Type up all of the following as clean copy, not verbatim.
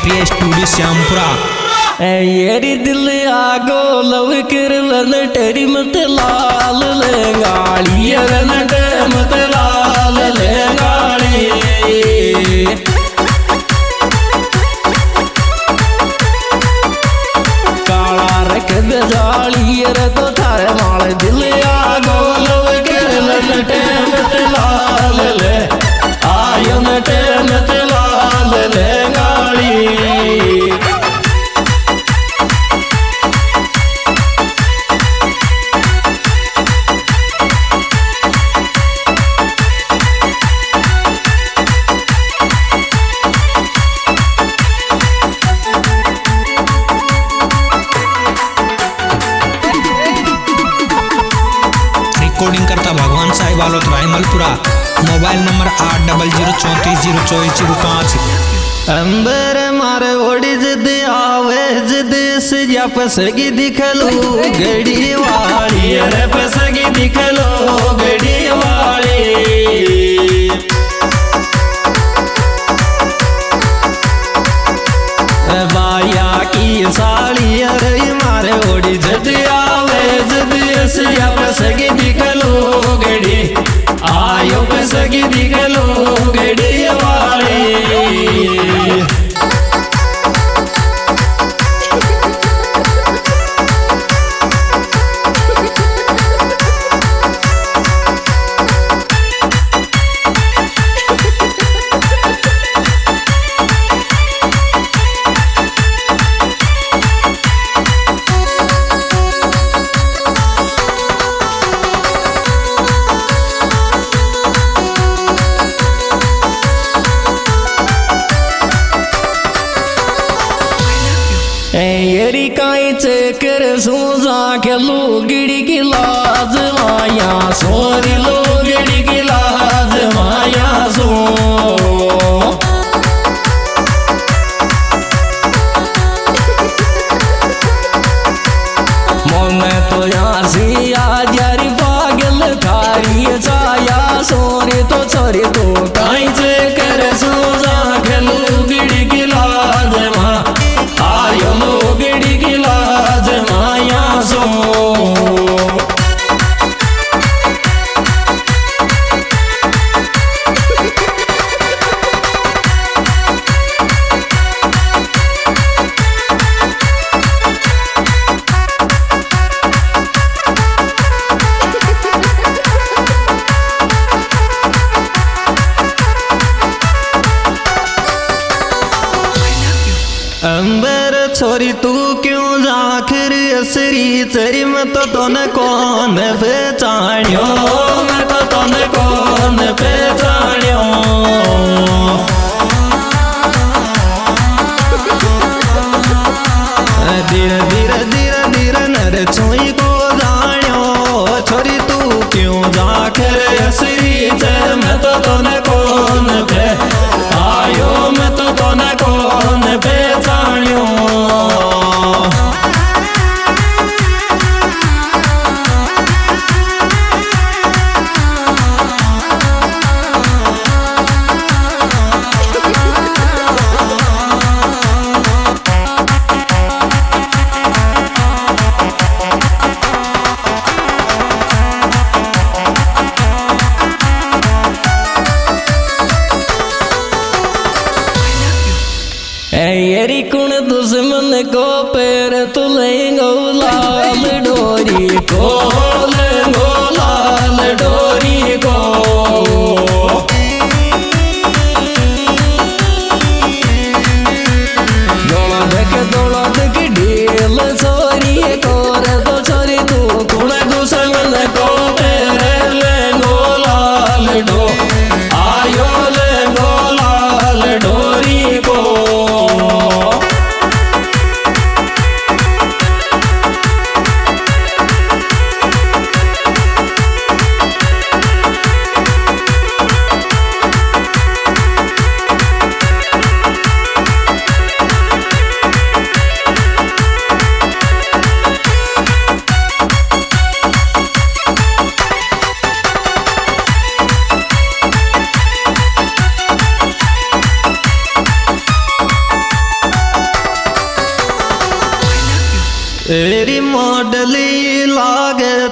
प्रिय स्टूडियो श्यामपुरा। येरी दिल आगो लव कर टेरी मत लाल लेंगाड़ी नट मत लाल लेंगाड़ी काला रख दे जाली रे तो थारे माल दिल आगो लव कर टेरी मत लाल ले आयो नट मत लाल लेंगाड़ी। रिकॉर्डिंग करता भगवान साहिब आलोत रायमलपुरा। Mobile number 8034044005। अंबर मारे ओडी जिद आवे जिद से या पसगी दिखलो गड़ी वाली अरे पसगी दिखलो गड़ी वाली बाया की साली अरे मारे ओडी जिद आवे जिद से या पसगी दिखलो गड़ी आयो पसगी दिखलो गड़ी वाली। येरी काई चेकर सूजा के लोगड़ी की लाज माया सोरी लोगड़ी की लाज माया सो मोने तो यासी आज यारी पागल थारी छाया सोरी तो छोरी तो काई चेकर सूजा के लोगड़ी की लाज मा आयो लोगड़ी की लाज माया सो। अंबर छोरी तू क्यों जाखिर असरी तेरी मैं तो तोने कौन पहचानियो मैं तो तोने कौन पहचानियो धीरे धीरे धीरे धीरे नर छोई को जानियो छोरी तू क्यों जाखिर असरी तेरी मैं तो तोने कौन पे आयो मैं तो तोने कौन पहचानियो।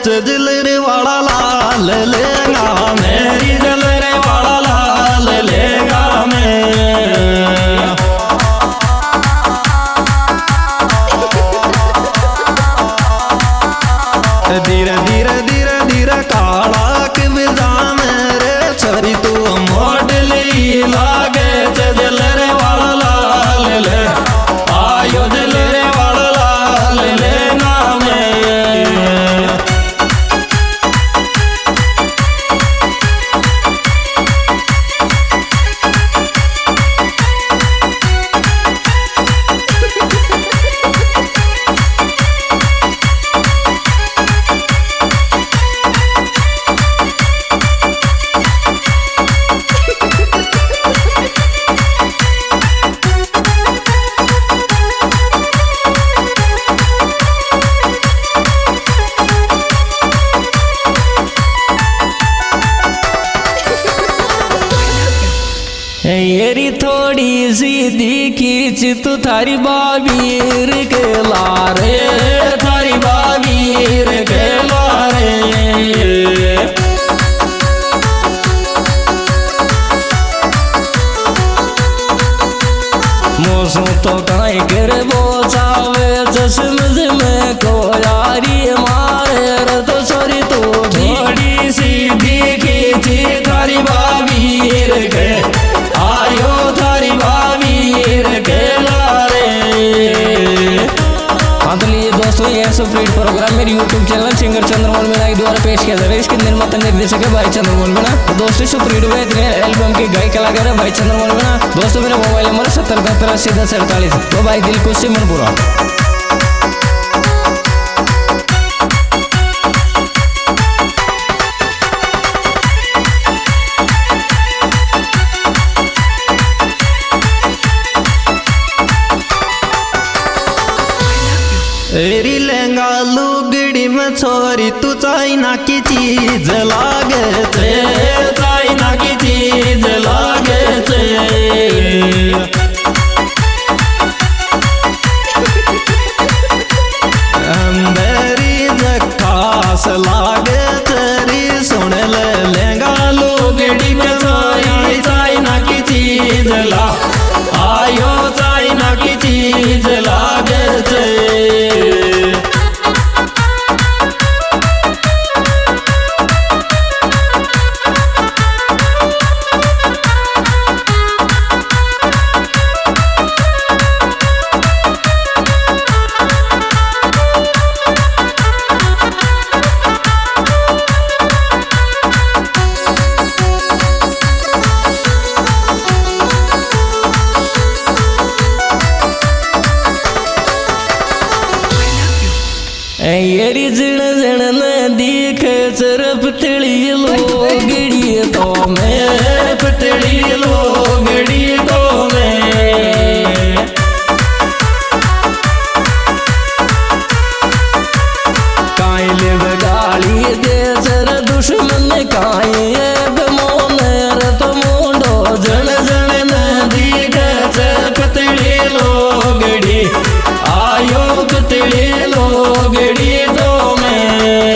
जलरे वाला लाल लेगा मेरी जलरे वाला लाल लेगा मैं धीरे धीरे धीरे धीरे काला के बिजा मेरे छरी तू मोडली लागे जलरे वाला लाल ले आयो जलरे वाला लाल ले नाम येरी थोड़ी सी दिखी तू थारी बाबीर के लारे थारी बाबीर के लारे मौसम तो काई कर बोचावे चश्म में को यारी मारे तो छोरी तो थोड़ी सी दिखी थारी बाबीर के आयो थारी बाबीर के लारे। हाँ तो लिए दोस्तों ये सुपरहिट प्रोग्राम मेरे YouTube channel singer Chandramohan Meena द्वारा पेश किया जा रहा है। इसके निर्माता निर्देशक है भाई चंद्रमोहन मीणा। दोस्तों सुपरहिट हुए इतने एल्बम के गायक कलाकार है भाई चंद्रमोहन मीणा। दोस्तों मेरा मोबाइल नंबर 7077801048। तो भाई दिल खुश से मन पूरा। एरी लहंगा लुगड़ी में छोरी तू चाइना की चीज लागे थे चाइना की चीज लागे थे अंदरी जखास लागे तेरी सुन ले लहंगा लुगड़ी में छोरी चाइना की चीज ला आयो चाइना की चीज लागे थे। येरी जिण जिण न दिखे चरप तड़ी लोगड़ी तो मैं पतड़ी लोगड़ी तो मैं काइले बगाड़ी दे चर दुश्मन काई मोनर तो मुंडो जण जण न दिखे चरप तड़ी लोगड़ी आयो पतड़ी लोगड़ी तो मैं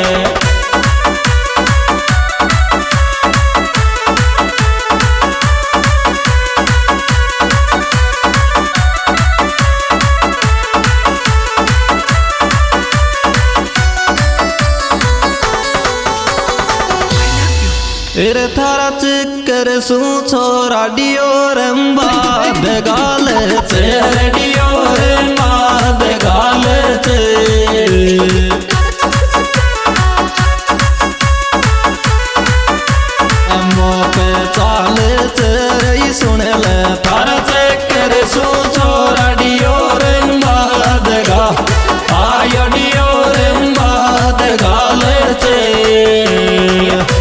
रे थारा चक्कर सू छोरा डियो रंबा गाल चे डियो रंबा गाल चे अम्मो पे चाल चे सुन ले थारा चक्कर सू छोरा डियो रंबा गा आयो डियो रंबा गाल चे